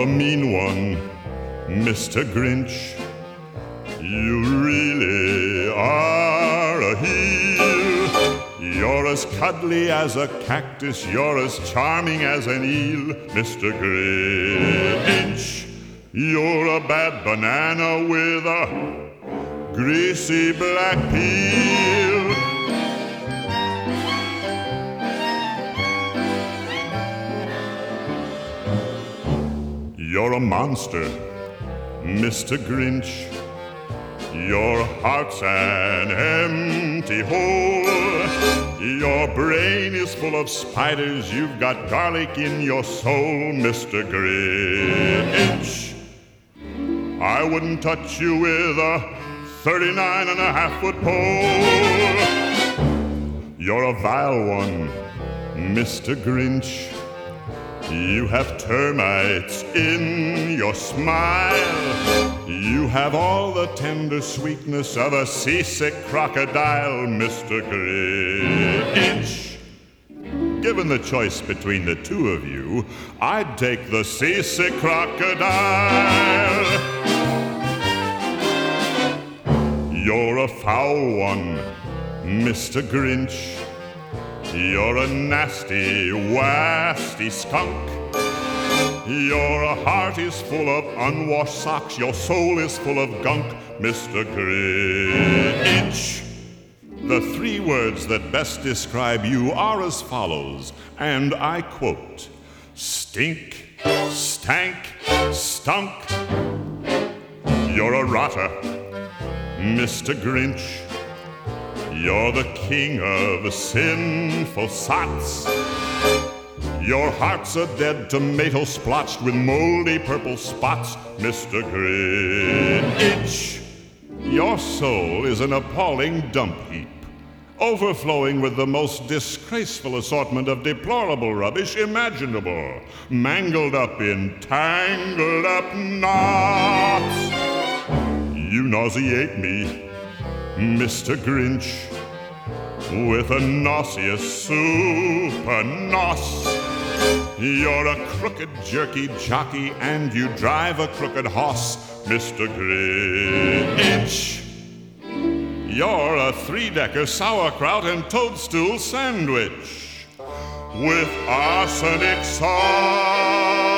a mean one, Mr. Grinch. You really are a heel. You're as cuddly as a cactus, you're as charming as an eel, Mr. Grinch. You're a bad banana with a greasy black peel. You're a monster, Mr. Grinch. Your heart's an empty hole. Your brain is full of spiders. You've got garlic in your soul, Mr. Grinch. I wouldn't touch you with a 39.5-foot pole. You're a vile one, Mr. Grinch. You have termites in your smile. You have all the tender sweetness of a seasick crocodile, Mr. Grinch. Given the choice between the two of you, I'd take the seasick crocodile. You're a foul one, Mr. Grinch. You're a nasty, wasty skunk. Your heart is full of unwashed socks. Your soul is full of gunk, Mr. Grinch. The three words that best describe you are as follows, and I quote: stink, stank, stunk. You're a rotter, Mr. Grinch. You're the king of sinful sots. Your heart's a dead tomato splotched with moldy purple spots, Mr. Grinch. Your soul is an appalling dump heap, overflowing with the most disgraceful assortment of deplorable rubbish imaginable, mangled up in tangled up knots. You nauseate me, Mr. Grinch, with a nauseous super nos. You're a crooked jerky jockey and you drive a crooked hoss, Mr. Grinch. You're a three-decker sauerkraut and toadstool sandwich with arsenic sauce.